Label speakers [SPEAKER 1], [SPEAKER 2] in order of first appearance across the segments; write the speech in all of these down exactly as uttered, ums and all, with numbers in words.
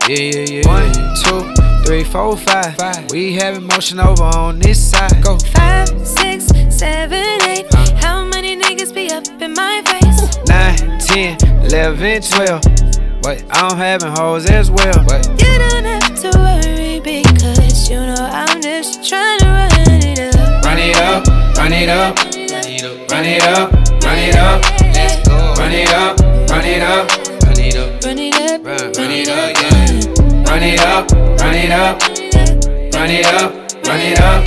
[SPEAKER 1] Yeah, yeah, yeah. One, two, three, four, five. five. We having motion over on this side. Go.
[SPEAKER 2] Five, six, seven, eight. Uh. How many niggas be up in my face?
[SPEAKER 1] Nine, ten, eleven, twelve. What? I'm having hoes as well. What?
[SPEAKER 2] You don't have to worry because you know I'm just trying to run it up.
[SPEAKER 1] Run it up, run it up, run it up, run it up, run it up. Let's go. Run it up, run it up, run it up,
[SPEAKER 2] run it up,
[SPEAKER 1] run, run it up, yeah. Run it up, run it up, run it up, run it up,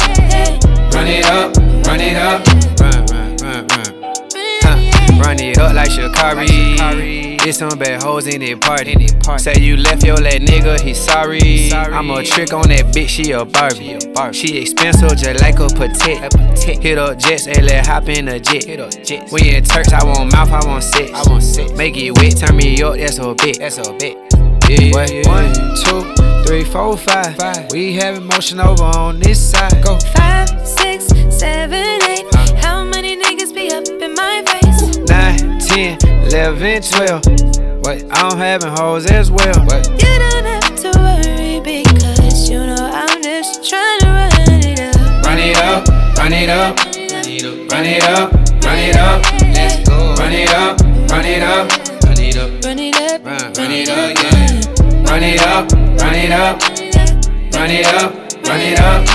[SPEAKER 1] run it up, run it up, run, run, run, run. Huh. Run it up like Sha'Carri. Get some bad hoes in that party. Say you left your last nigga, he sorry. I'm a trick on that bitch, she a Barbie. She expensive just like a Patek. Hit up jets and let hop in a jet. We in Turks, I want mouth, I want sex. Make it wet, turn me up, that's a bit. That's a bit. Yeah, yeah. One, two, three, four, five. five. We having motion over on this side. Go.
[SPEAKER 2] Five, six, seven, eight. Uh. How many niggas be up in my face?
[SPEAKER 1] Nine, ten, eleven, twelve. What? I'm having hoes as well. What?
[SPEAKER 2] You don't have to worry because you know I'm just trying to run it up.
[SPEAKER 1] Run it up, run it up, run it up, run it up, run it up. Let's go. Run it up, run it up, run it up,
[SPEAKER 2] run it up,
[SPEAKER 1] run, run it up, yeah. Run it up, run it up, run it up, run it up,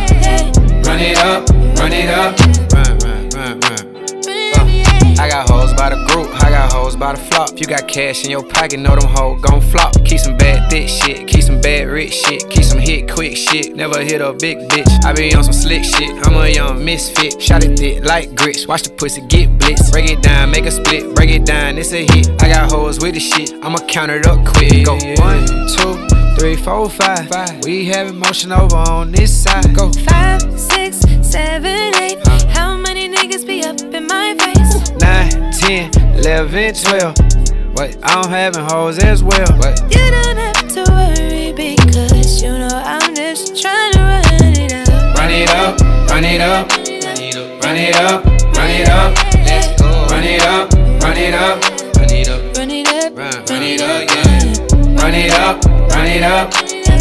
[SPEAKER 1] run it up, run it up, run, run, run, run. Uh, I got hoes by the group, I got hoes by the flop. If you got cash in your pocket, know them hoes gon' flop. Keep some bad thick shit, keep some bad rich shit, keep some hit quick shit. Never hit a big bitch, I be on some slick shit. I'm a young misfit, shot it thick like grits. Watch the pussy get blitz, break it down, make a split, break it down, it's a hit. I got hoes with the shit, I'ma count it up quick. Go one, two, three, four, five. five. We having motion over on this side. Go.
[SPEAKER 2] Five, six, seven, eight. Uh. How many niggas be up in my face?
[SPEAKER 1] Nine, ten, eleven, twelve. What? I'm having hoes as well. What?
[SPEAKER 2] You don't have to worry because you know I'm just trying to run it up.
[SPEAKER 1] Run it up, run it up, run it up, run it up, run it up. Let's go. Run it up, run it up, run it up,
[SPEAKER 2] run it up,
[SPEAKER 1] run, run it up, yeah. Run it up, run it up,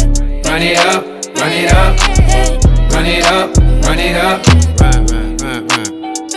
[SPEAKER 1] run it up, run it up, run it up, run it up, run, run, run, run.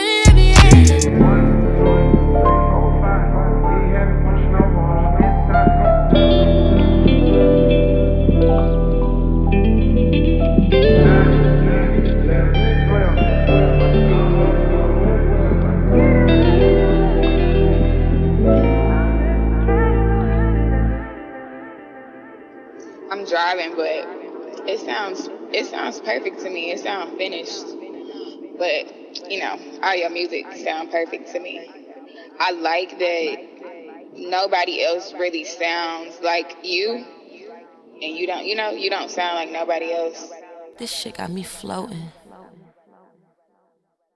[SPEAKER 3] I'm driving, but it sounds it sounds perfect to me. It sounds finished, but you know, all your music sound perfect to me. I like that nobody else really sounds like you, and you don't, you know, you don't sound like nobody else.
[SPEAKER 2] This shit got me floating.